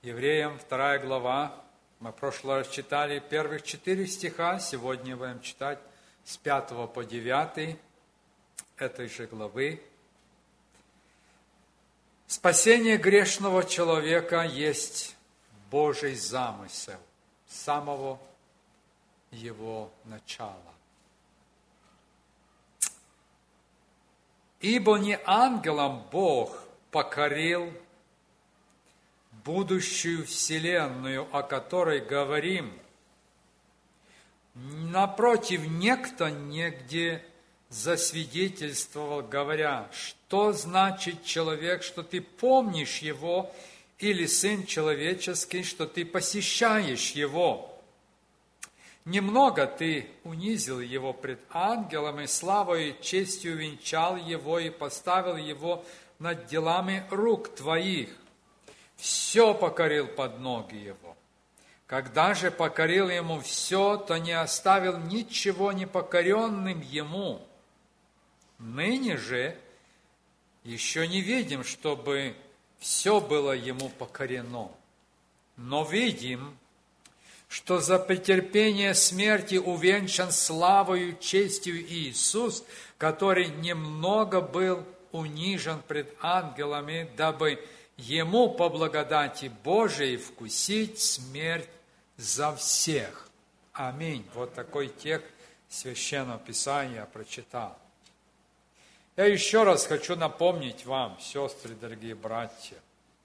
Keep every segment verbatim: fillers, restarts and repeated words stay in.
Евреям, вторая глава. Мы в прошлый раз читали первых четыре стиха, сегодня будем читать с пятого по девятый этой же главы. Спасение грешного человека есть Божий замысел с самого его начала. Ибо не ангелам Бог покорил будущую вселенную, о которой говорим. Напротив, некто негде засвидетельствовал, говоря, что значит человек, что ты помнишь его, или сын человеческий, что ты посещаешь его. Немного ты унизил его пред ангелом, и славою и честью венчал его, и поставил его над делами рук твоих. Все покорил под ноги его. Когда же покорил ему все, то не оставил ничего непокоренным ему. Ныне же еще не видим, чтобы все было ему покорено. Но видим, что за претерпение смерти увенчан славою, честью Иисус, который немного был унижен пред ангелами, дабы Ему по благодати Божией вкусить смерть за всех. Аминь. Вот такой текст Священного Писания я прочитал. Я еще раз хочу напомнить вам, сестры, дорогие братья,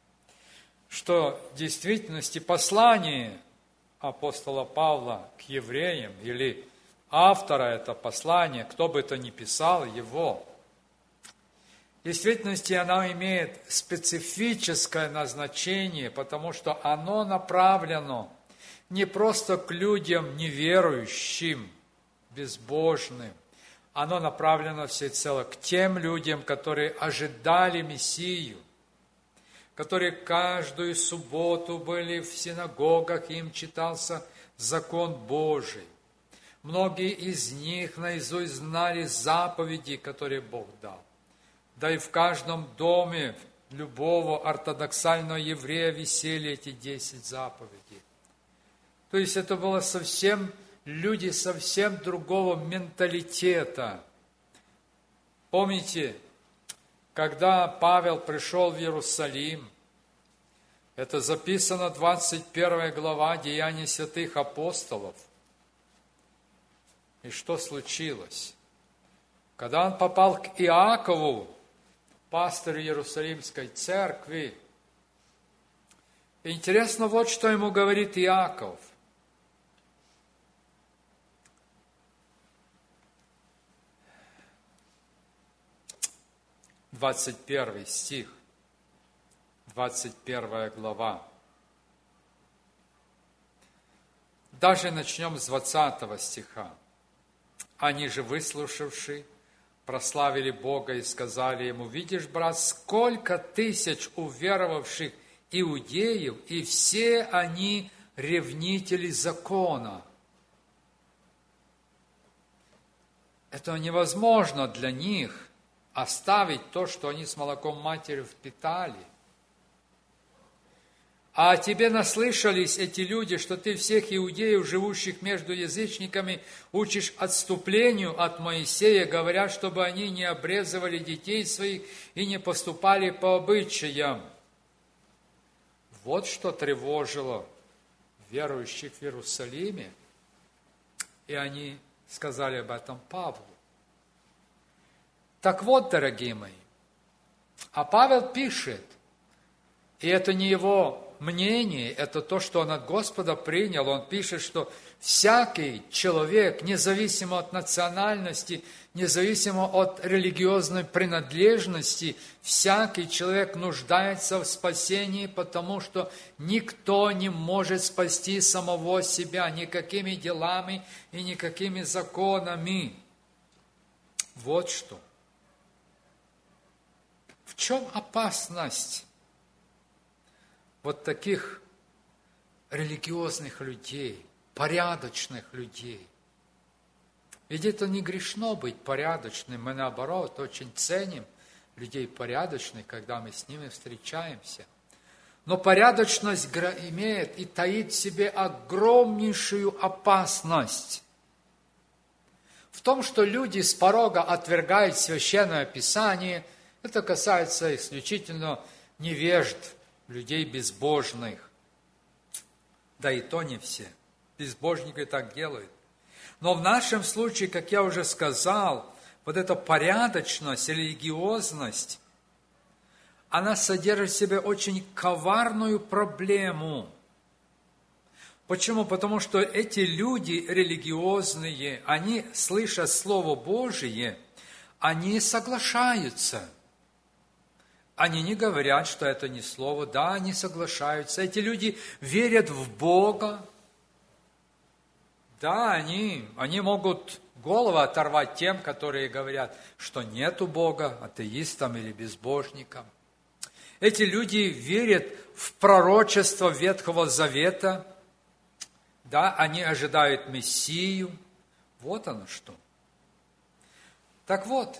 что в действительности послание апостола Павла к евреям или автора этого послания, кто бы то ни писал его, в действительности оно имеет специфическое назначение, потому что оно направлено не просто к людям неверующим, безбожным, оно направлено всецело к тем людям, которые ожидали Мессию, которые каждую субботу были в синагогах, и им читался закон Божий. Многие из них наизусть знали заповеди, которые Бог дал. Да и в каждом доме любого ортодоксального еврея висели эти десять заповедей. То есть это было совсем люди совсем другого менталитета. Помните, когда Павел пришел в Иерусалим, это записано двадцать первая глава Деяний святых апостолов. И что случилось? Когда он попал к Иакову, пастырю Иерусалимской церкви, интересно вот, что ему говорит Иаков. двадцать первый стих, двадцать первая глава. Даже начнем с двадцатого стиха. Они же, выслушавши, прославили Бога и сказали ему: видишь, брат, сколько тысяч уверовавших иудеев, и все они ревнители закона. Это невозможно для них оставить то, что они с молоком матери впитали. А тебе наслышались эти люди, что ты всех иудеев, живущих между язычниками, учишь отступлению от Моисея, говоря, чтобы они не обрезывали детей своих и не поступали по обычаям. Вот что тревожило верующих в Иерусалиме, и они сказали об этом Павлу. Так вот, дорогие мои, а Павел пишет, и это не его мнение, это то, что он от Господа принял. Он пишет, что всякий человек, независимо от национальности, независимо от религиозной принадлежности, всякий человек нуждается в спасении, потому что никто не может спасти самого себя никакими делами и никакими законами. Вот что. В чем опасность вот таких религиозных людей, порядочных людей? Ведь это не грешно быть порядочным. Мы, наоборот, очень ценим людей порядочных, когда мы с ними встречаемся. Но порядочность имеет и таит в себе огромнейшую опасность в том, что люди с порога отвергают Священное Писание. Это касается исключительно невежд, людей безбожных. Да и то не все. Безбожники так делают. Но в нашем случае, как я уже сказал, вот эта порядочность, религиозность, она содержит в себе очень коварную проблему. Почему? Потому что эти люди религиозные, они, слыша Слово Божие, они соглашаются. Они не говорят, что это не Слово. Да, они соглашаются. Эти люди верят в Бога. Да, они, они могут голову оторвать тем, которые говорят, что нету Бога, атеистам или безбожникам. Эти люди верят в пророчество Ветхого Завета. Да, они ожидают Мессию. Вот оно что. Так вот,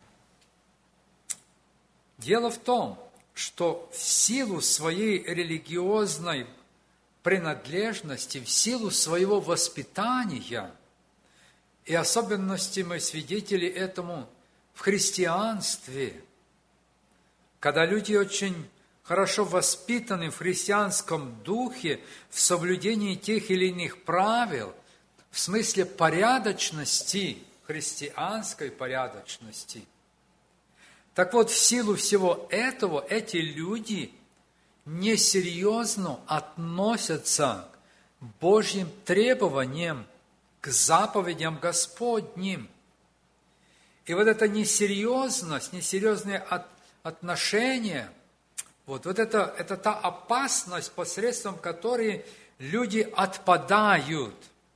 дело в том, что в силу своей религиозной принадлежности, в силу своего воспитания, и особенности мы свидетели этому в христианстве, когда люди очень хорошо воспитаны в христианском духе, в соблюдении тех или иных правил, в смысле порядочности, христианской порядочности. Так вот, в силу всего этого, эти люди несерьезно относятся к Божьим требованиям, к заповедям Господним. И вот эта несерьезность, несерьезные отношения, вот, вот это, это та опасность, посредством которой люди отпадают.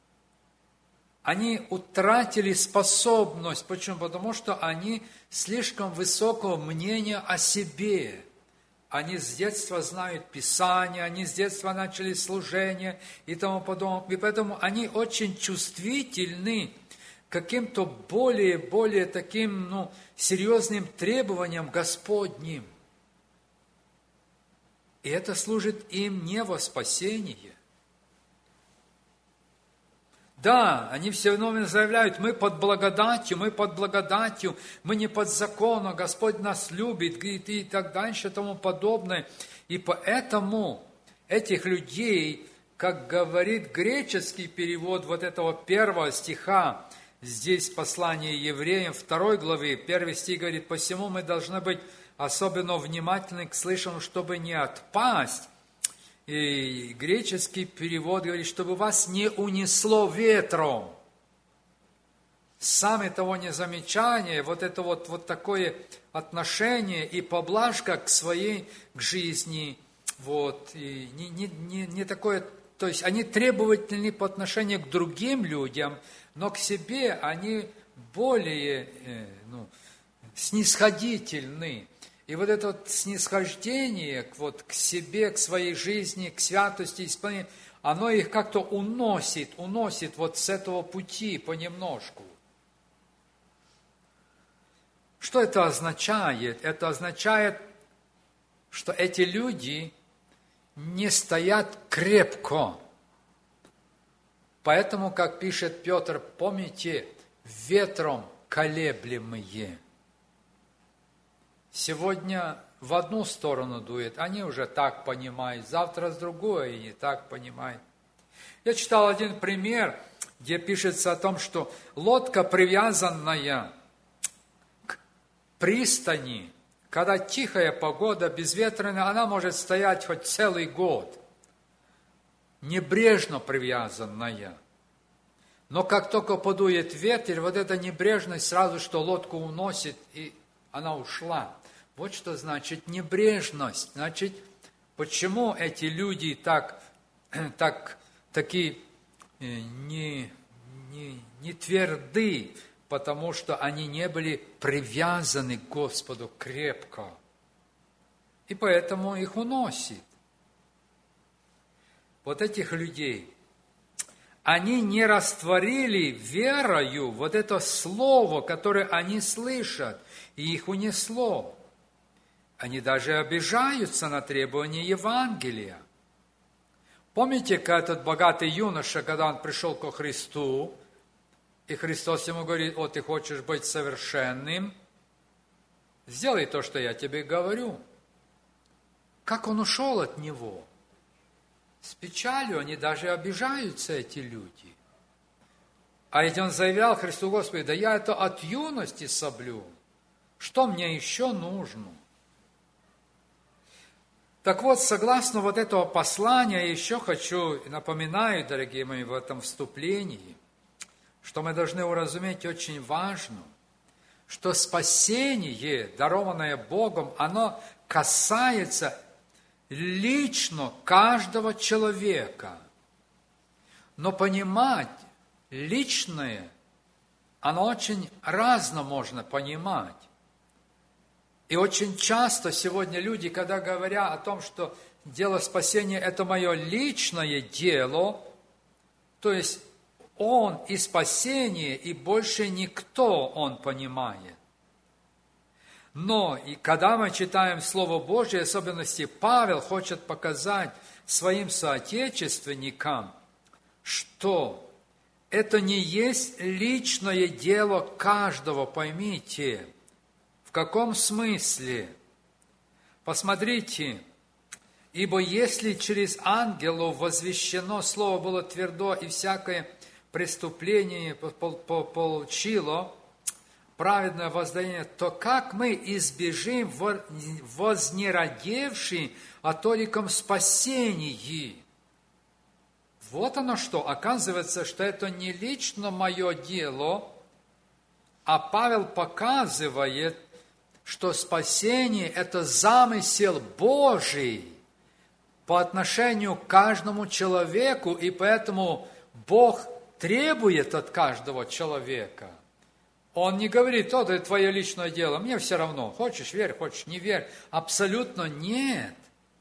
Они утратили способность. Почему? Потому что они слишком высокого мнения о себе. Они с детства знают Писание, они с детства начали служение и тому подобное. И поэтому они очень чувствительны к каким-то более, более таким, ну, серьезным требованиям Господним. И это служит им не во спасение. Да, они все время заявляют, мы под благодатью, мы под благодатью, мы не под законом, Господь нас любит, и, и так дальше, и тому подобное. И поэтому этих людей, как говорит греческий перевод вот этого первого стиха, здесь послание евреям, второй главы, первый стих говорит, «Посему мы должны быть особенно внимательны к слышанному, чтобы не отпасть». И греческий перевод говорит, чтобы вас не унесло ветром. Сами того не замечания, вот это вот, вот такое отношение и поблажка к своей к жизни, вот, и не, не, не, не такое, то есть они требовательны по отношению к другим людям, но к себе они более э, ну, снисходительны. И вот это вот снисхождение вот, к себе, к своей жизни, к святости, исполнению, оно их как-то уносит, уносит вот с этого пути понемножку. Что это означает? Это означает, что эти люди не стоят крепко. Поэтому, как пишет Петр, помните, ветром колеблемые. Сегодня в одну сторону дует, они уже так понимают, завтра с другой и не так понимают. Я читал один пример, где пишется о том, что лодка, привязанная к пристани, когда тихая погода, безветренная, она может стоять хоть целый год, небрежно привязанная. Но как только подует ветер, вот эта небрежность сразу, что лодку уносит, и она ушла. Вот что значит небрежность. Значит, почему эти люди так, так, такие не, не, не тверды? Потому что они не были привязаны к Господу крепко. И поэтому их уносит. Вот этих людей, они не растворили верою вот это слово, которое они слышат, и их унесло. Они даже обижаются на требования Евангелия. Помните, как этот богатый юноша, когда он пришел ко Христу, и Христос ему говорит: «О, ты хочешь быть совершенным? Сделай то, что я тебе говорю». Как он ушел от него? С печалью, они даже обижаются, эти люди. А ведь он заявлял Христу: «Господи, да я это от юности соблюл. Что мне еще нужно?» Так вот, согласно вот этого послания, я еще хочу, напоминаю, дорогие мои, в этом вступлении, что мы должны уразуметь очень важно, что спасение, дарованное Богом, оно касается лично каждого человека. Но понимать личное, оно очень разно можно понимать. И очень часто сегодня люди, когда говорят о том, что дело спасения – это мое личное дело, то есть он и спасение, и больше никто он понимает. Но и когда мы читаем Слово Божие, в особенности Павел хочет показать своим соотечественникам, что это не есть личное дело каждого, поймите. В каком смысле? Посмотрите, ибо если через ангелов возвещено слово было твердо, и всякое преступление получило праведное воздаяние, то как мы избежим вознеродевшей о толиком спасении? Вот оно что, оказывается, что это не лично мое дело, а Павел показывает, что спасение – это замысел Божий по отношению к каждому человеку, и поэтому Бог требует от каждого человека. Он не говорит: «О, это твое личное дело, мне все равно, хочешь верь, хочешь не верь». Абсолютно нет.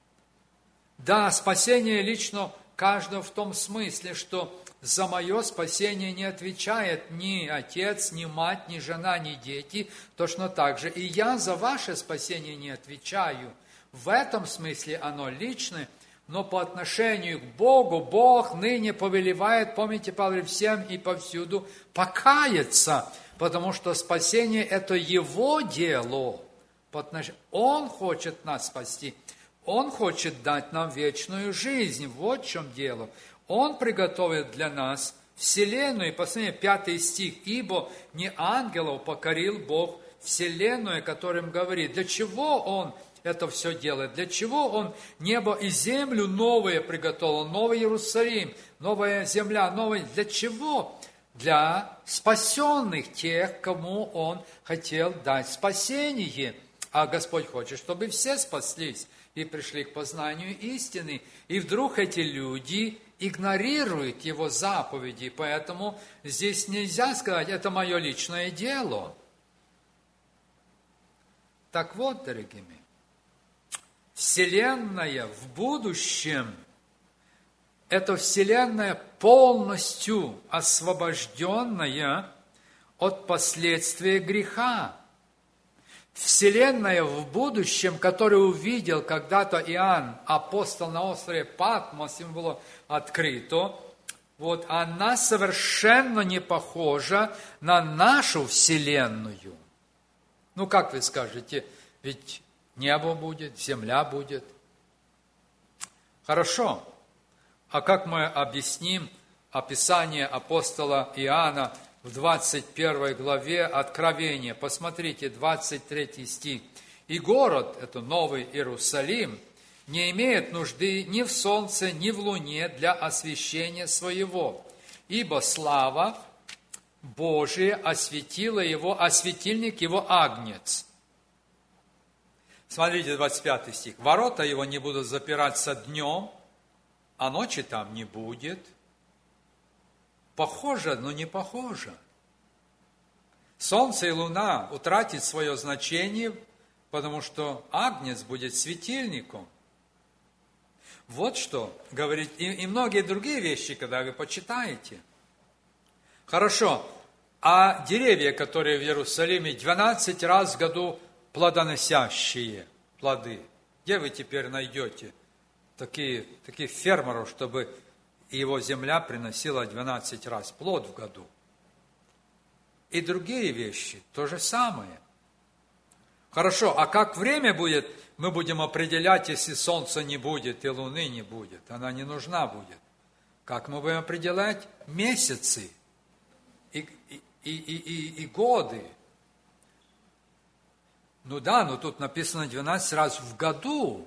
Да, спасение лично каждого в том смысле, что за мое спасение не отвечает ни отец, ни мать, ни жена, ни дети. Точно так же и я за ваше спасение не отвечаю. В этом смысле оно личное, но по отношению к Богу, Бог ныне повелевает, помните, Павел, всем и повсюду покаяться, потому что спасение – это Его дело. Он хочет нас спасти, Он хочет дать нам вечную жизнь. Вот в чем дело. Он приготовил для нас вселенную, посмотрите, пятый стих, «Ибо не ангелов покорил Бог вселенную», которым говорит. Для чего Он это все делает? Для чего Он небо и землю новое приготовил, Новый Иерусалим, новая земля, новая... Для чего? Для спасенных, тех, кому Он хотел дать спасение. А Господь хочет, чтобы все спаслись и пришли к познанию истины. И вдруг эти люди игнорируют Его заповеди, поэтому здесь нельзя сказать: это мое личное дело. Так вот, дорогие мои, Вселенная в будущем – это Вселенная полностью освобожденная от последствий греха. Вселенная в будущем, которую увидел когда-то Иоанн, апостол на острове Патмос, ему было открыто, вот она совершенно не похожа на нашу Вселенную. Ну, как вы скажете, ведь небо будет, земля будет. Хорошо. А как мы объясним описание апостола Иоанна в двадцать первой главе Откровения? Посмотрите, двадцать третий стих. «И город, это Новый Иерусалим, не имеет нужды ни в солнце, ни в луне для освещения своего, ибо слава Божия осветила его, а светильник его агнец». Смотрите, двадцать пятый стих. «Ворота его не будут запираться днем, а ночи там не будет». Похоже, но не похоже. Солнце и луна утратят свое значение, потому что агнец будет светильником. Вот что говорит, и, и многие другие вещи, когда вы почитаете. Хорошо, а деревья, которые в Иерусалиме двенадцать раз в году плодоносящие, плоды. Где вы теперь найдете такие, таких фермеров, чтобы его земля приносила двенадцать раз плод в году? И другие вещи, то же самое. Хорошо, а как время будет, мы будем определять, если солнца не будет и луны не будет? Она не нужна будет. Как мы будем определять? Месяцы и, и, и, и, и годы. Ну да, но тут написано двенадцать раз в году.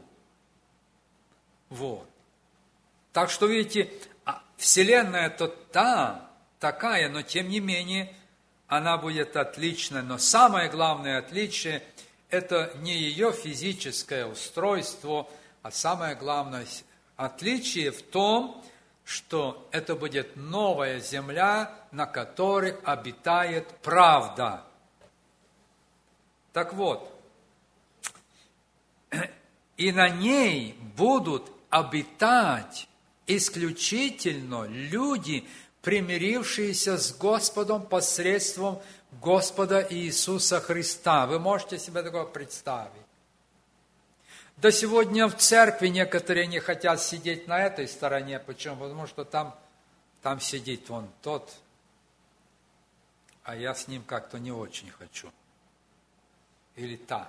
Вот. Так что, видите, Вселенная-то та, такая, но тем не менее, она будет отличной. Но самое главное отличие – это не ее физическое устройство, а самое главное отличие в том, что это будет новая земля, на которой обитает правда. Так вот, и на ней будут обитать исключительно люди, примирившиеся с Господом посредством Господа Иисуса Христа. Вы можете себе такое представить? До сегодня в церкви некоторые не хотят сидеть на этой стороне. Почему? Потому что там, там сидит вон тот, а я с ним как-то не очень хочу. Или та.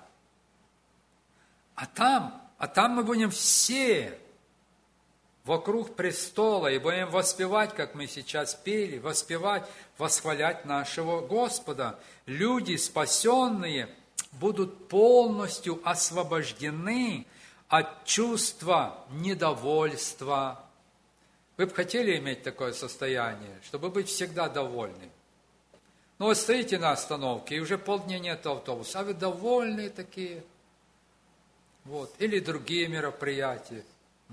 А там, а там мы будем все вокруг престола и будем воспевать, как мы сейчас пели, воспевать, восхвалять нашего Господа. Люди, спасенные, будут полностью освобождены от чувства недовольства. Вы бы хотели иметь такое состояние, чтобы быть всегда довольным? Ну, вы стоите на остановке, и уже полдня нет автобуса, а вы довольные такие. Вот. Или другие мероприятия.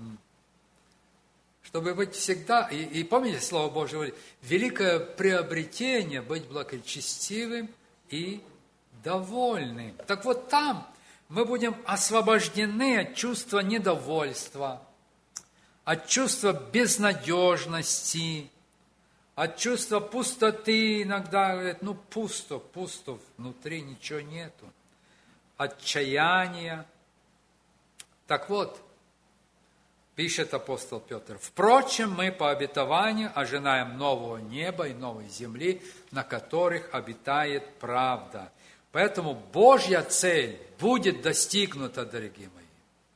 Чтобы быть всегда, и, и помните, Слово Божие говорит, великое приобретение быть благочестивым и довольным. Так вот там мы будем освобождены от чувства недовольства, от чувства безнадежности, от чувства пустоты. Иногда говорят, ну пусто, пусто, внутри ничего нету. Отчаяния. Так вот, пишет апостол Петр, «Впрочем, мы по обетованию ожинаем нового неба и новой земли, на которых обитает правда». Поэтому Божья цель будет достигнута, дорогие мои.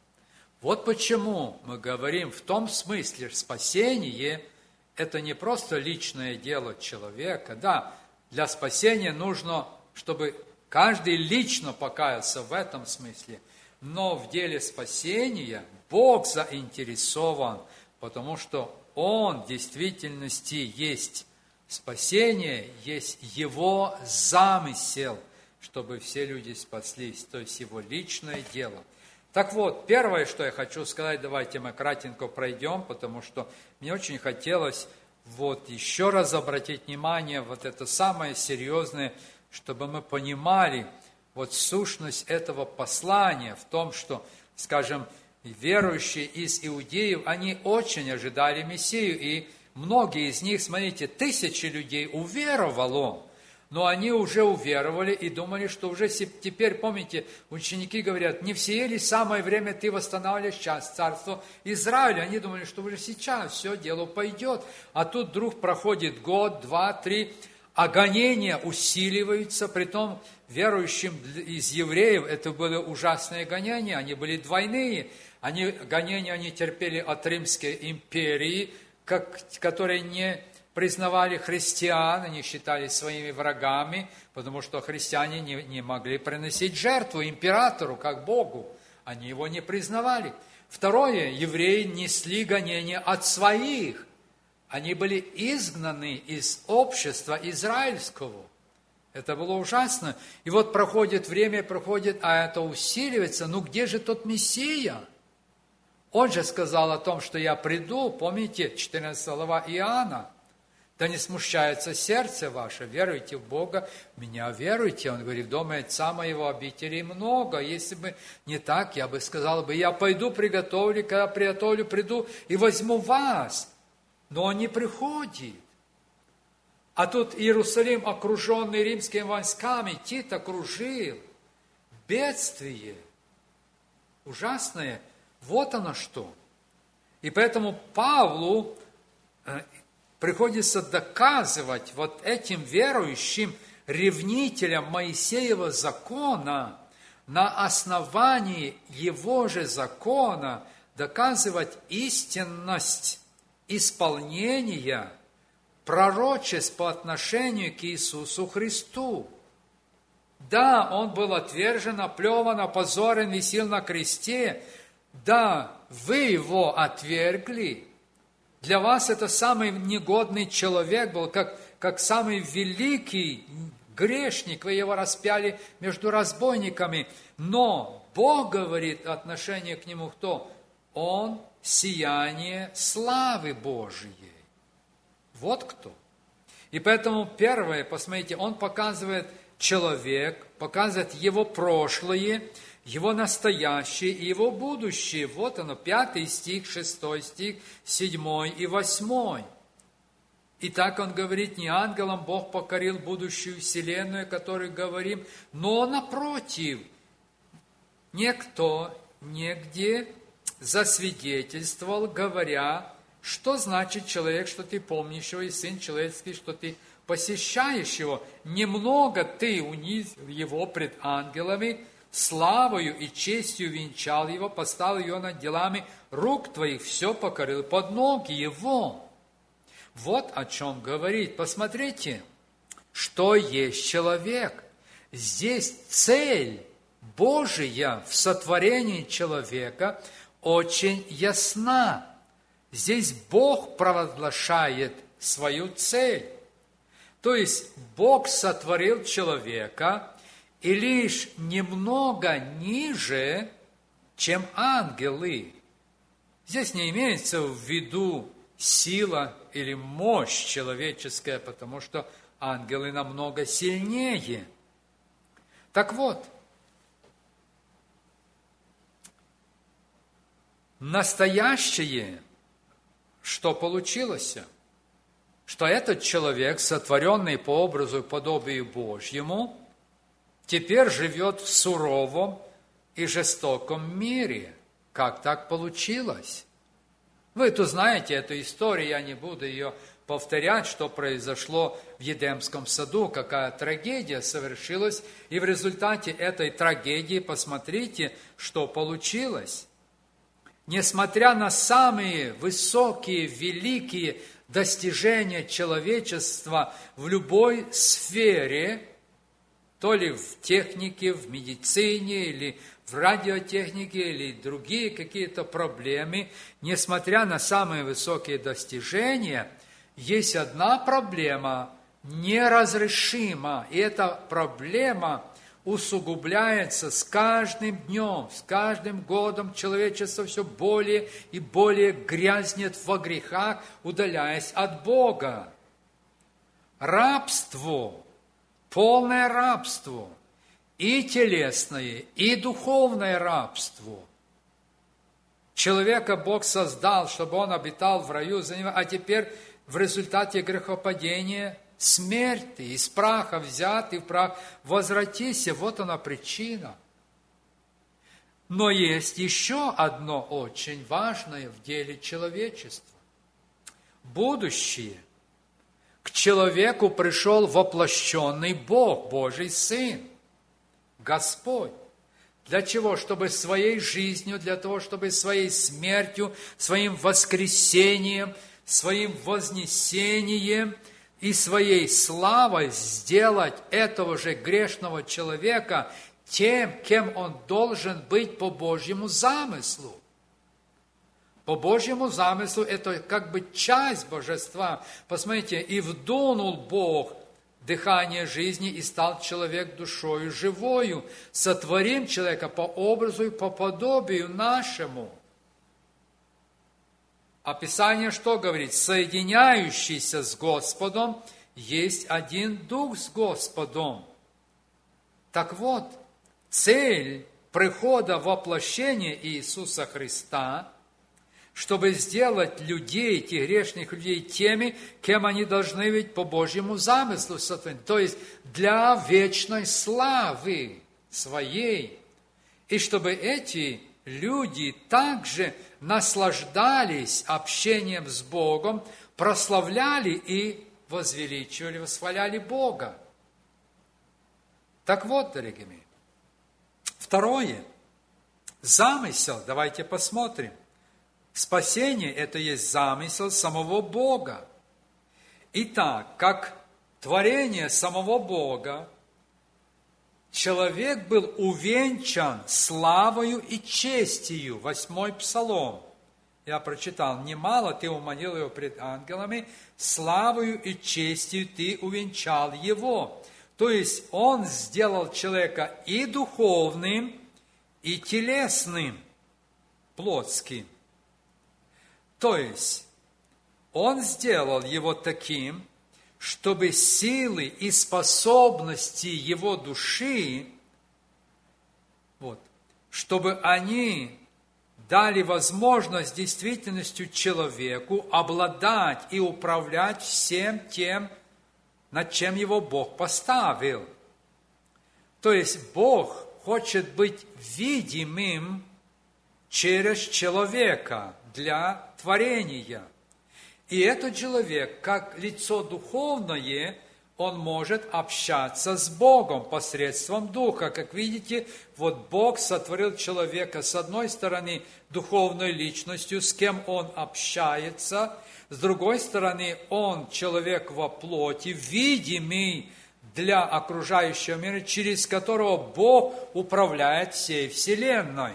Вот почему мы говорим в том смысле, что спасение – это не просто личное дело человека. Да, для спасения нужно, чтобы каждый лично покаялся в этом смысле. Но в деле спасения Бог заинтересован, потому что Он в действительности есть спасение, есть Его замысел, чтобы все люди спаслись, то есть Его личное дело. Так вот, первое, что я хочу сказать, давайте мы кратенько пройдем, потому что мне очень хотелось вот еще раз обратить внимание, вот это самое серьезное, чтобы мы понимали вот сущность этого послания в том, что, скажем, верующие из иудеев, они очень ожидали Мессию, и многие из них, смотрите, тысячи людей уверовало, но они уже уверовали и думали, что уже теперь, помните, ученики говорят, не в сие ли самое время ты восстанавливаешь час царства Израиля? Они думали, что уже сейчас все дело пойдет, а тут вдруг проходит год, два, три, а гонения усиливаются, притом верующим из евреев это были ужасные гонения, они были двойные, они, гонения они терпели от Римской империи, как, которые не признавали христиан, они считались своими врагами, потому что христиане не, не могли приносить жертву императору, как Богу. Они его не признавали. Второе, евреи несли гонения от своих. Они были изгнаны из общества израильского. Это было ужасно. И вот проходит время, проходит, а это усиливается. Ну где же тот Мессия? Он же сказал о том, что я приду, помните, четырнадцатая глава Иоанна. Да не смущается сердце ваше, веруйте в Бога, в меня веруйте. Он говорит, дома отца моего обителей много. Если бы не так, я бы сказал бы, я пойду приготовлю, когда приготовлю, приду и возьму вас. Но он не приходит. А тут Иерусалим, окруженный римскими войсками, Тит окружил. Бедствие. ужасное. Вот оно что. И поэтому Павлу приходится доказывать вот этим верующим, ревнителям Моисеева закона, на основании его же закона доказывать истинность исполнения пророчеств по отношению к Иисусу Христу. Да, Он был отвержен, оплеван, опозорен, висел на кресте. Да, вы Его отвергли. Для вас это самый негодный человек был, как, как самый великий грешник. Вы Его распяли между разбойниками. Но Бог говорит в отношении к Нему кто? Он сияние славы Божией. Вот кто. И поэтому первое, посмотрите, Он показывает человек, показывает его прошлое, его настоящее и его будущее. Вот оно, пятый стих, шестой стих, седьмой и восьмой. И так он говорит, не ангелам Бог покорил будущую вселенную, о которой говорим, но напротив, никто нигде засвидетельствовал, говоря, что значит человек, что ты помнишь его, и сын человеческий, что ты посещаешь его. Немного ты унизил его пред ангелами, славою и честью венчал его, поставил его над делами рук твоих, все покорил под ноги его. Вот о чем говорит. Посмотрите, что есть человек. Здесь цель Божия в сотворении человека очень ясна. Здесь Бог провозглашает свою цель. То есть Бог сотворил человека и лишь немного ниже, чем ангелы. Здесь не имеется в виду сила или мощь человеческая, потому что ангелы намного сильнее. Так вот, настоящее, что получилось, что этот человек, сотворенный по образу и подобию Божьему, теперь живет в суровом и жестоком мире. Как так получилось? Вы-то знаете эту историю, я не буду ее повторять, что произошло в Едемском саду, какая трагедия совершилась, и в результате этой трагедии посмотрите, что получилось. Несмотря на самые высокие, великие достижения человечества в любой сфере, то ли в технике, в медицине, или в радиотехнике, или другие какие-то проблемы, несмотря на самые высокие достижения, есть одна проблема неразрешима, и эта проблема усугубляется с каждым днем, с каждым годом. Человечество все более и более грязнет во грехах, удаляясь от Бога. Рабство, полное рабство, и телесное, и духовное рабство. Человека Бог создал, чтобы он обитал в раю, а теперь в результате грехопадения смерть ты, из праха взят, и в прах возвратися. Вот она причина. Но есть еще одно очень важное в деле человечества. Будущее. К человеку пришел воплощенный Бог, Божий Сын, Господь. Для чего? Чтобы своей жизнью, для того, чтобы своей смертью, своим воскресением, своим вознесением и своей славой сделать этого же грешного человека тем, кем он должен быть по Божьему замыслу. По Божьему замыслу это как бы часть божества. Посмотрите, и вдунул Бог дыхание жизни, и стал человек душою живою. Сотворим человека по образу и по подобию нашему. А Писание что говорит? Соединяющийся с Господом есть один Дух с Господом. Так вот, цель прихода воплощения Иисуса Христа, чтобы сделать людей, этих грешных людей, теми, кем они должны быть по Божьему замыслу сотворены, то есть для вечной славы своей. И чтобы эти люди также наслаждались общением с Богом, прославляли и возвеличивали, восхваляли Бога. Так вот, дорогие мои, второе, замысел, давайте посмотрим. Спасение – это есть замысел самого Бога. Итак, как творение самого Бога, человек был увенчан славою и честью. Восьмой псалом. Я прочитал: «Немало ты умолил его пред ангелами, славою и честью ты увенчал его». То есть он сделал человека и духовным, и телесным, плотским. То есть он сделал его таким, чтобы силы и способности его души, вот, чтобы они дали возможность действительностью человеку обладать и управлять всем тем, над чем его Бог поставил. То есть Бог хочет быть видимым через человека для творения. И этот человек, как лицо духовное, он может общаться с Богом посредством Духа. Как видите, вот Бог сотворил человека с одной стороны духовной личностью, с кем он общается, с другой стороны он человек во плоти, видимый для окружающего мира, через которого Бог управляет всей вселенной.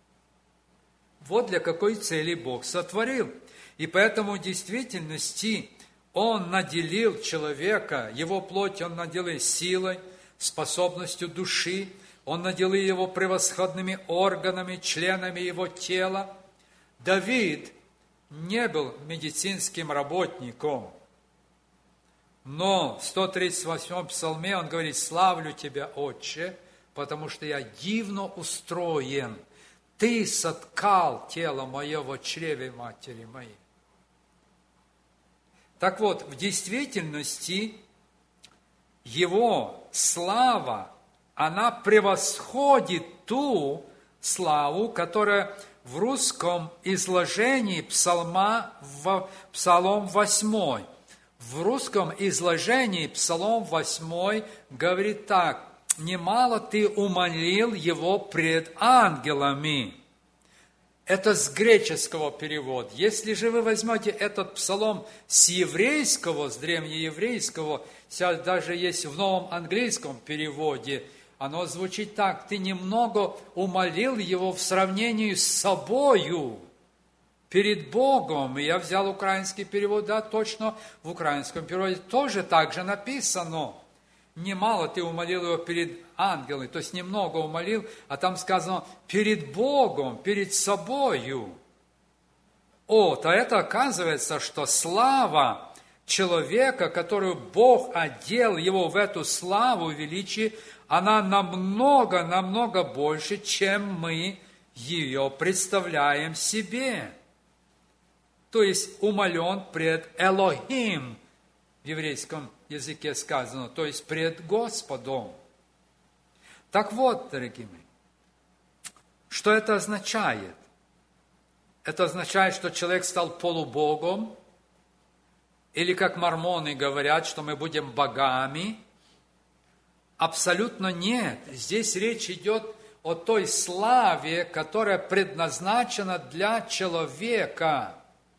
Вот для какой цели Бог сотворил. И поэтому в действительности Он наделил человека, его плоть Он наделил силой, способностью души, Он наделил его превосходными органами, членами его тела. Давид не был медицинским работником, но в сто тридцать восьмом псалме он говорит: «Славлю Тебя, Отче, потому что я дивно устроен. Ты соткал тело мое во чреве матери моей». Так вот, в действительности его слава, она превосходит ту славу, которая в русском изложении псалма, в Псалом восьмой. В русском изложении Псалом восьмой говорит так: «Немало ты умолил его пред ангелами». Это с греческого перевода. Если же вы возьмете этот псалом с еврейского, с древнееврейского, сейчас даже есть в новом английском переводе, оно звучит так: «Ты немного умолил его в сравнении с собою, перед Богом». И я взял украинский перевод, да, точно в украинском переводе тоже так же написано. Немало ты умолил его перед ангелами, то есть немного умолил, а там сказано перед Богом, перед собою. О, то это оказывается, что слава человека, которую Бог одел его в эту славу и величие, она намного, намного больше, чем мы ее представляем себе. То есть умолен пред Элохим, в еврейском языке сказано, то есть пред Господом. Так вот, дорогие мои, что это означает? Это означает, что человек стал полубогом, или, как мормоны говорят, что мы будем богами. Абсолютно нет. Здесь речь идет о той славе, которая предназначена для человека.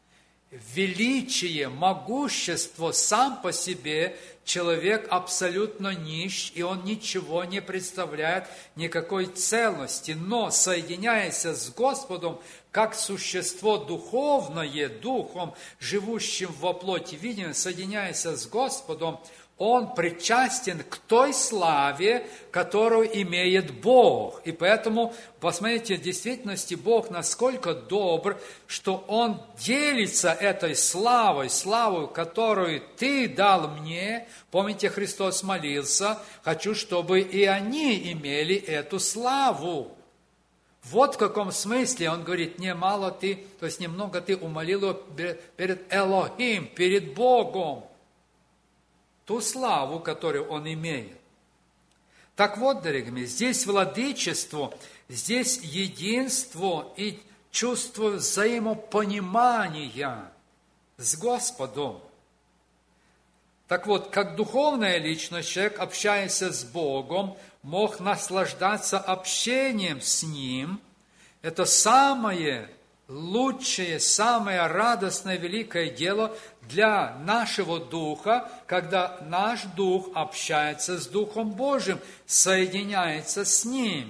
Величие, могущество сам по себе человек абсолютно нищ, и он ничего не представляет, никакой ценности. Но, соединяясь с Господом, как существо духовное, духом, живущим во плоти, видим, соединяясь с Господом, он причастен к той славе, которую имеет Бог. И поэтому, посмотрите, в действительности Бог насколько добр, что Он делится этой славой, славой, которую Ты дал мне. Помните, Христос молился: «Хочу, чтобы и они имели эту славу». Вот в каком смысле Он говорит: «Немало ты, то есть немного ты умолил его перед Элохим, перед Богом». Ту славу, которую он имеет. Так вот, дорогие мои, здесь владычество, здесь единство и чувство взаимопонимания с Господом. Так вот, как духовная личность, человек, общаясь с Богом, мог наслаждаться общением с Ним. Это самое лучшее, самое радостное, великое дело для нашего духа, когда наш дух общается с Духом Божьим, соединяется с Ним.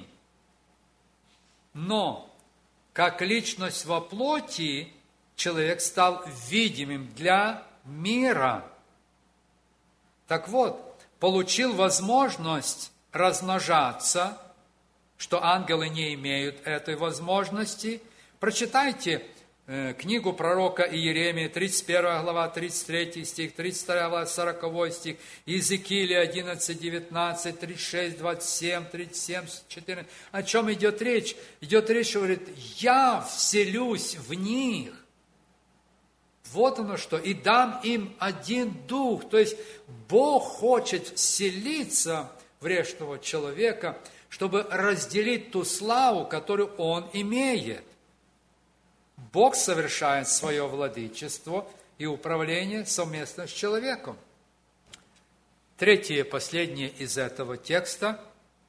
Но, как личность во плоти, человек стал видимым для мира. Так вот, получил возможность размножаться, что ангелы не имеют этой возможности. Прочитайте э, книгу пророка Иеремии, тридцать первая глава, тридцать третий стих, тридцать вторая глава, сороковой стих, Иезекииля одиннадцать, девятнадцать, тридцать шесть, двадцать семь, тридцать семь, четырнадцать. О чем идет речь? Идет речь, говорит, я вселюсь в них. Вот оно что, и дам им один дух. То есть Бог хочет вселиться в грешного человека, чтобы разделить ту славу, которую он имеет. Бог совершает свое владычество и управление совместно с человеком. Третье, последнее из этого текста.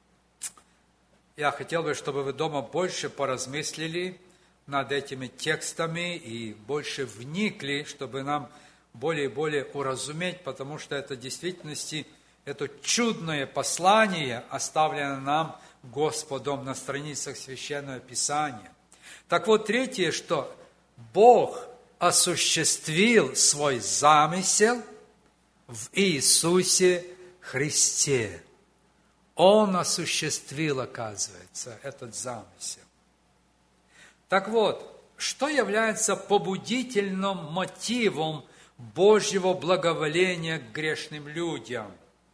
Я хотел бы, чтобы вы дома больше поразмыслили над этими текстами и больше вникли, чтобы нам более и более уразуметь, потому что это в действительности, это чудное послание, оставлено нам Господом на страницах Священного Писания. Так вот, третье, что Бог осуществил свой замысел в Иисусе Христе. Он осуществил, оказывается, этот замысел. Так вот, что является побудительным мотивом Божьего благоволения к грешным людям?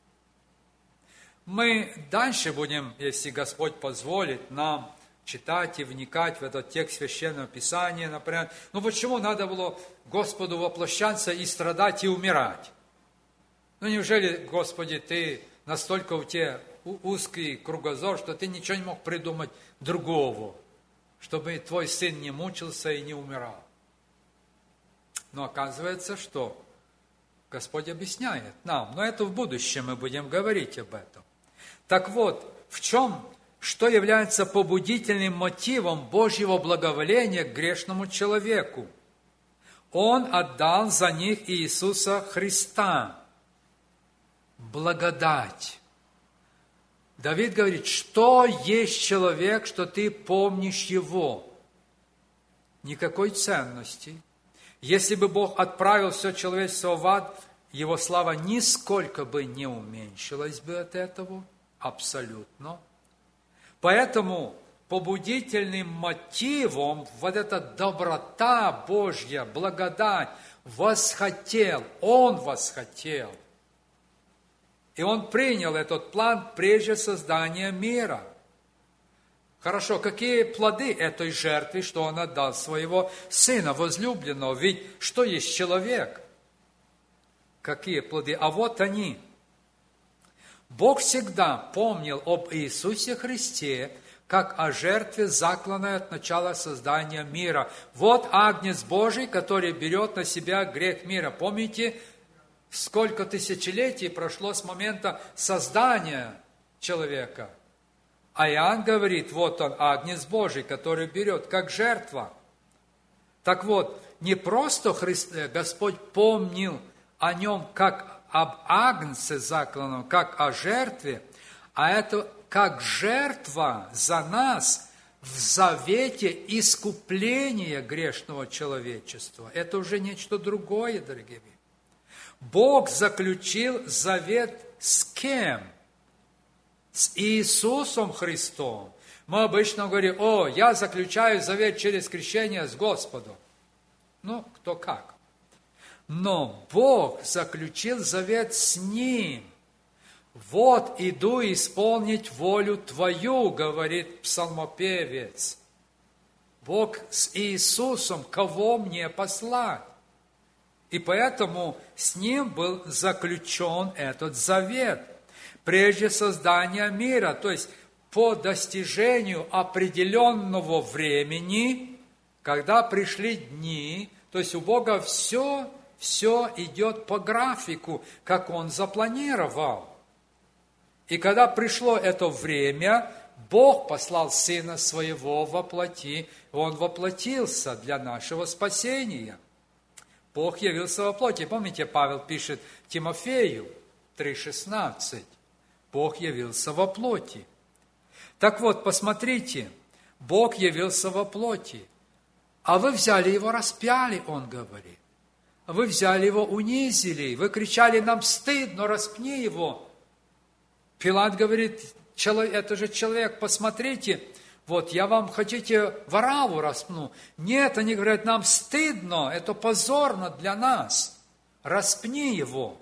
Мы дальше будем, если Господь позволит, нам читать и вникать в этот текст Священного Писания, например, ну почему надо было Господу воплощаться и страдать и умирать? Ну неужели, Господи, Ты настолько у тебя узкий кругозор, что Ты ничего не мог придумать другого, чтобы Твой Сын не мучился и не умирал? Но оказывается, что Господь объясняет нам, но это в будущем мы будем говорить об этом. Так вот, в чем, что является побудительным мотивом Божьего благоволения к грешному человеку? Он отдал за них Иисуса Христа. Благодать. Давид говорит, что есть человек, что ты помнишь его? Никакой ценности. Если бы Бог отправил все человечество в ад, его слава нисколько бы не уменьшилась бы от этого. Абсолютно. Поэтому побудительным мотивом вот эта доброта Божья, благодать, восхотел, Он восхотел. И Он принял этот план прежде создания мира. Хорошо, какие плоды этой жертвы, что Он отдал своего Сына возлюбленного? Ведь что есть человек? Какие плоды? А вот они. Бог всегда помнил об Иисусе Христе, как о жертве, закланной от начала создания мира. Вот Агнец Божий, который берет на себя грех мира. Помните, сколько тысячелетий прошло с момента создания человека? А Иоанн говорит, вот он, Агнец Божий, который берет как жертва. Так вот, не просто Христ, Господь помнил о нем как об Агнце закланном, как о жертве, а это как жертва за нас в завете искупления грешного человечества. Это уже нечто другое, дорогие мои. Бог заключил завет с кем? С Иисусом Христом. Мы обычно говорим, о, я заключаю завет через крещение с Господом. Ну, кто как. Но Бог заключил завет с Ним. Вот иду исполнить волю Твою, говорит псалмопевец. Бог с Иисусом, кого мне послать? И поэтому с Ним был заключен этот завет. прежде создания мира, то есть по достижению определенного времени, когда пришли дни, то есть у Бога все, все идет по графику, как Он запланировал. И когда пришло это время, Бог послал Сына Своего во плоти, Он воплотился для нашего спасения. Бог явился во плоти. Помните, Павел пишет Тимофею три шестнадцать. Бог явился во плоти. Так вот, посмотрите, Бог явился во плоти. А вы взяли Его, распяли, Он говорит. Вы взяли Его, унизили. Вы кричали, нам стыдно, распни Его. Пилат говорит, это же человек, посмотрите, вот я вам хотите Варавву распну. Нет, они говорят, нам стыдно, это позорно для нас. Распни его.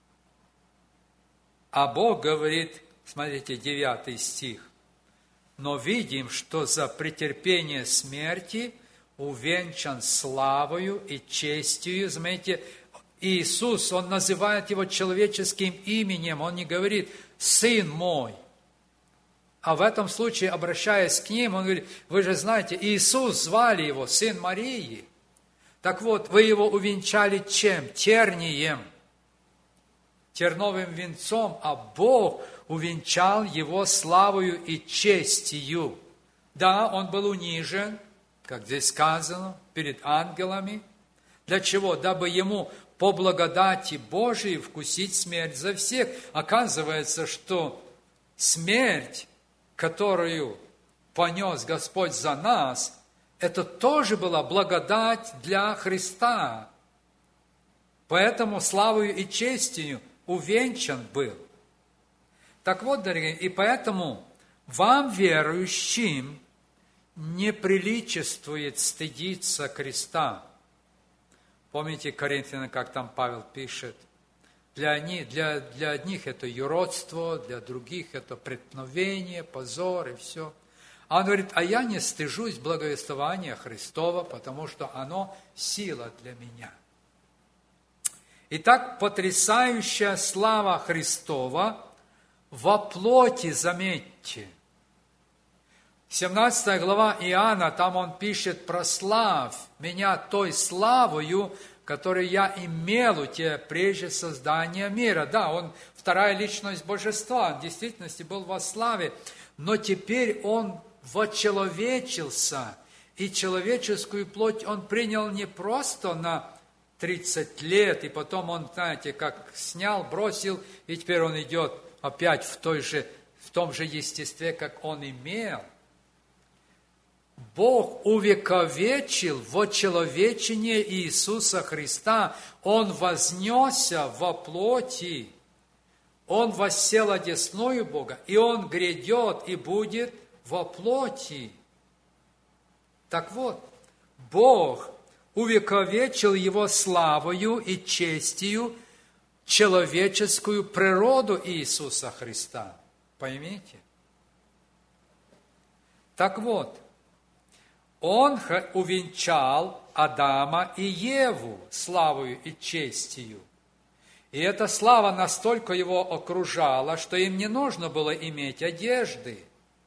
А Бог говорит, смотрите, девятый стих. Но видим, что за претерпение смерти увенчан славою и честью. Заметьте, Иисус, Он называет Его человеческим именем, Он не говорит «Сын мой». А в этом случае, обращаясь к ним, Он говорит, вы же знаете, Иисус звали Его, сын Марии. Так вот, вы Его увенчали чем? Тернием, терновым венцом, а Бог увенчал Его славою и честью. Да, Он был унижен, как здесь сказано, перед ангелами. Для чего? Дабы Ему по благодати Божией вкусить смерть за всех. Оказывается, что смерть, которую понес Господь за нас, это тоже была благодать для Христа. Поэтому славою и честью увенчан был. Так вот, дорогие, и поэтому вам, верующим, не приличествует стыдиться креста. Помните, Коринфянам, как там Павел пишет? Для, они, для, для одних это юродство, для других это преткновение, позор и все. А он говорит, а я не стыжусь благовествования Христова, потому что оно сила для меня. Итак, потрясающая слава Христова во плоти, заметьте. семнадцатая глава Иоанна, там он пишет, прославь меня той славою, которую я имел у тебя прежде создания мира. Да, он вторая личность Божества, он в действительности был во славе, но теперь он вочеловечился, и человеческую плоть он принял не просто на тридцать лет, и потом он, знаете, как снял, бросил, и теперь он идет опять в, той же, в том же естестве, как он имел. Бог увековечил вочеловечение Иисуса Христа. Он вознесся во плоти. Он воссел одесную Бога, и Он грядет и будет во плоти. Так вот, Бог увековечил Его славою и честью человеческую природу Иисуса Христа. Поймите? Так вот, Он увенчал Адама и Еву славою и честью. И эта слава настолько его окружала, что им не нужно было иметь одежды.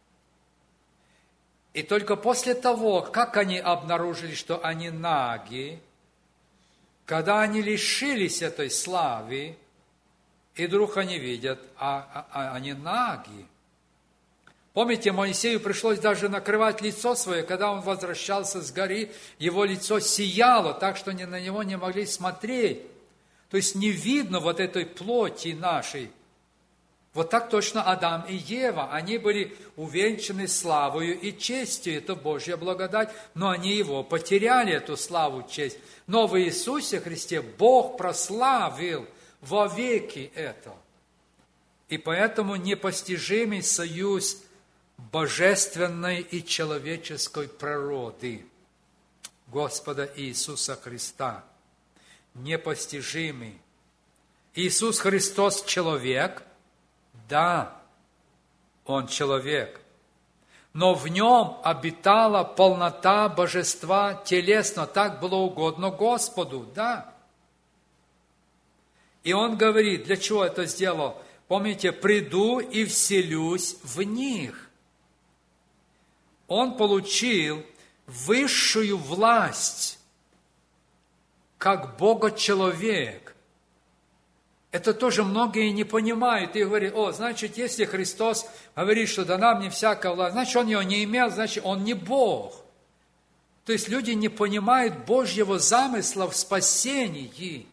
И только после того, как они обнаружили, что они наги, когда они лишились этой славы, и вдруг они видят, а, а, а они наги. Помните, Моисею пришлось даже накрывать лицо свое, когда он возвращался с горы, его лицо сияло, так что на него не могли смотреть. То есть не видно вот этой плоти нашей. Вот так точно Адам и Ева, они были увенчаны славою и честью, это Божья благодать, но они его потеряли, эту славу, честь. Но в Иисусе Христе Бог прославил вовеки это. И поэтому непостижимый союз божественной и человеческой природы Господа Иисуса Христа. Непостижимый. Иисус Христос человек? Да, Он человек. Но в Нем обитала полнота божества телесно. Так было угодно Господу, да. И Он говорит, для чего это сделал? Помните, приду и вселюсь в них. Он получил высшую власть, как Бога-человек. Это тоже многие не понимают и говорят: о, значит, если Христос говорит, что дана мне всякая власть, значит, Он ее не имел, значит, Он не Бог. То есть люди не понимают Божьего замысла в спасении.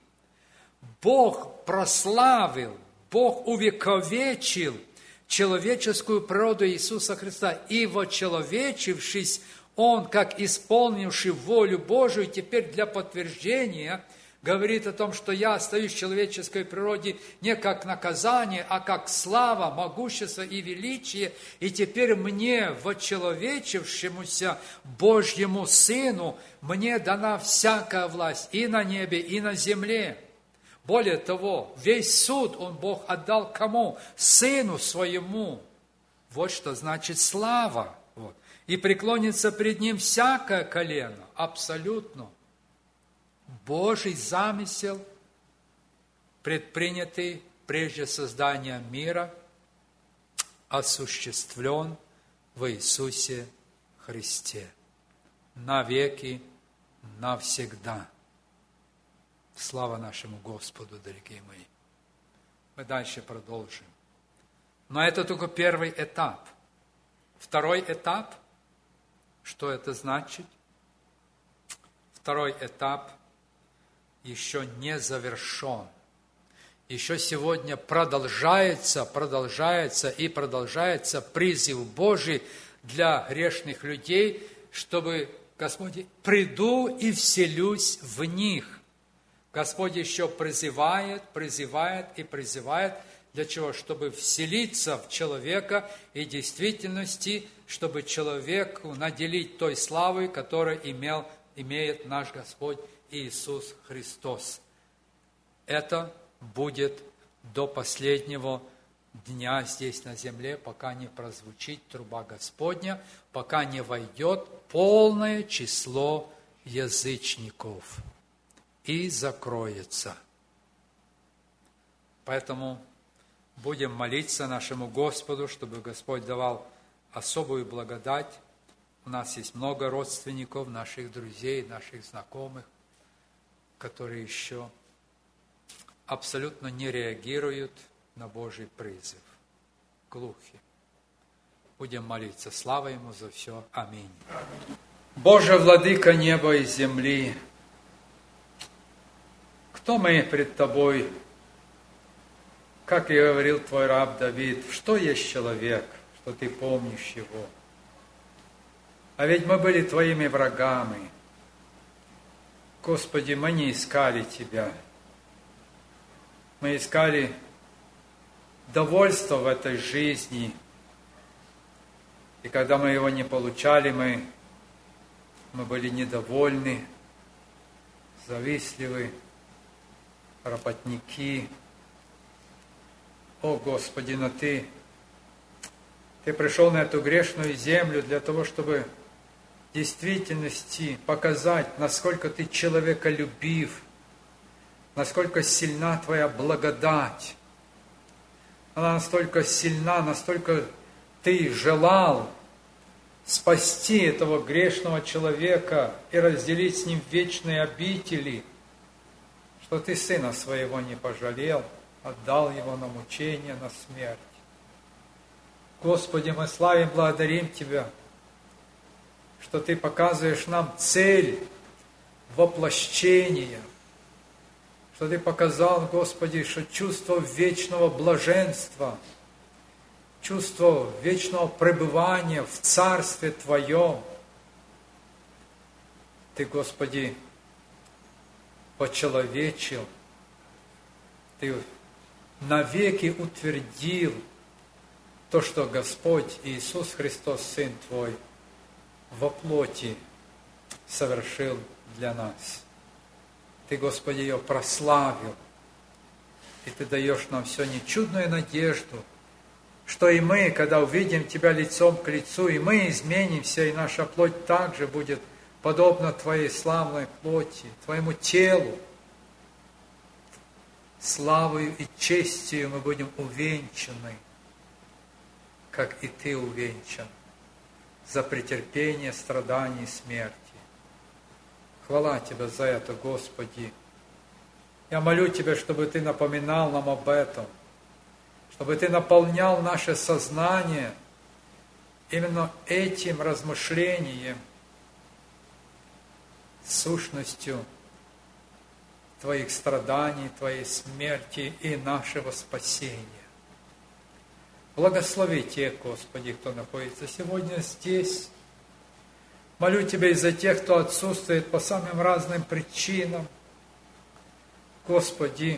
Бог прославил, Бог увековечил человеческую природу Иисуса Христа, и вочеловечившись, Он, как исполнивший волю Божию, теперь для подтверждения говорит о том, что я остаюсь в человеческой природе не как наказание, а как слава, могущество и величие, и теперь мне, вочеловечившемуся Божьему Сыну, мне дана всякая власть и на небе, и на земле. Более того, весь суд Он, Бог, отдал кому? Сыну Своему. Вот что значит слава. Вот. И преклонится пред Ним всякое колено, абсолютно. Божий замысел, предпринятый прежде создания мира, осуществлен в Иисусе Христе. Навеки, навсегда. Слава нашему Господу, дорогие мои. Мы дальше продолжим. Но это только первый этап. Второй этап, что это значит? Второй этап еще не завершен. Еще сегодня продолжается, продолжается и продолжается призыв Божий для грешных людей, чтобы, Господи, приду и вселюсь в них. Господь еще призывает, призывает и призывает. Для чего? Чтобы вселиться в человека и в действительности, чтобы человеку наделить той славой, которую имел, имеет наш Господь Иисус Христос. Это будет до последнего дня здесь на земле, пока не прозвучит труба Господня, пока не войдет полное число язычников и закроется. Поэтому будем молиться нашему Господу, чтобы Господь давал особую благодать. У нас есть много родственников, наших друзей, наших знакомых, которые еще абсолютно не реагируют на Божий призыв. Глухи. Будем молиться. Слава Ему за все. Аминь. Боже, Владыка неба и земли, кто мы пред Тобой? Как и говорил Твой раб Давид, что есть человек, что Ты помнишь его? А ведь мы были Твоими врагами. Господи, мы не искали Тебя. Мы искали довольство в этой жизни. И когда мы его не получали, мы, мы были недовольны, завистливы, работники. О, Господи, но Ты, Ты пришел на эту грешную землю для того, чтобы в действительности показать, насколько Ты человеколюбив, насколько сильна Твоя благодать. Она настолько сильна, настолько Ты желал спасти этого грешного человека и разделить с ним вечные обители, что Ты Сына Своего не пожалел, отдал Его на мучение, на смерть. Господи, мы славим, благодарим Тебя, что Ты показываешь нам цель воплощения, что Ты показал, Господи, что чувство вечного блаженства, чувство вечного пребывания в Царстве Твоем, Ты, Господи, почеловечил, Ты навеки утвердил то, что Господь Иисус Христос, Сын Твой, во плоти совершил для нас. Ты, Господи, ее прославил, и Ты даешь нам сегодня чудную надежду, что и мы, когда увидим Тебя лицом к лицу, и мы изменимся, и наша плоть также будет подобна Твоей славной плоти, Твоему телу. славою и честью мы будем увенчаны, как и Ты увенчан, за претерпение, страдания и смерти. Хвала Тебе за это, Господи. Я молю Тебя, чтобы Ты напоминал нам об этом, чтобы Ты наполнял наше сознание именно этим размышлением, сущностью Твоих страданий, Твоей смерти и нашего спасения. Благослови тех, Господи, кто находится сегодня здесь. Молю Тебя и за тех, кто отсутствует по самым разным причинам. Господи,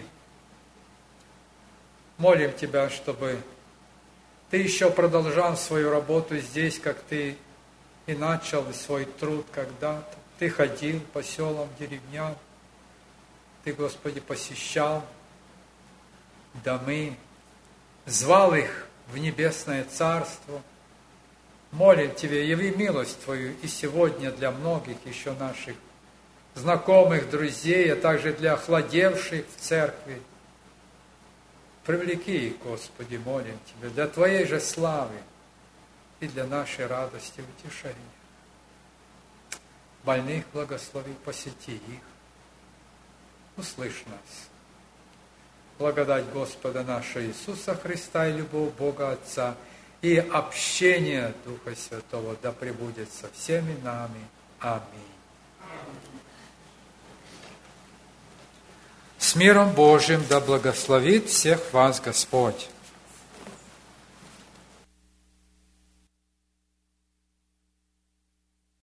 молим Тебя, чтобы Ты еще продолжал свою работу здесь, как Ты и начал свой труд когда-то. Ты ходил по селам, деревням. Ты, Господи, посещал домы, звал их в небесное Царство. Молим Тебя, яви милость Твою и сегодня для многих еще наших знакомых, друзей, а также для охладевших в церкви. Привлеки их, Господи, молим Тебя, для Твоей же славы и для нашей радости и утешения. Больных благослови, посети их. Услышь нас. Благодать Господа нашего Иисуса Христа и любовь Бога Отца и общение Духа Святого да пребудет со всеми нами. Аминь. С миром Божьим да благословит всех вас Господь.